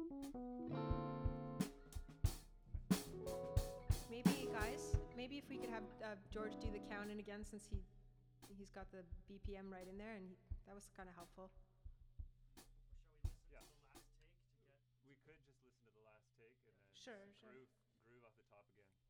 Maybe if we could have George do the counting again, since he's got the BPM right in there, and that was kind of helpful. Or shall we listen to the last take to get? We could just listen to the last take and then Sure. groove off the top again.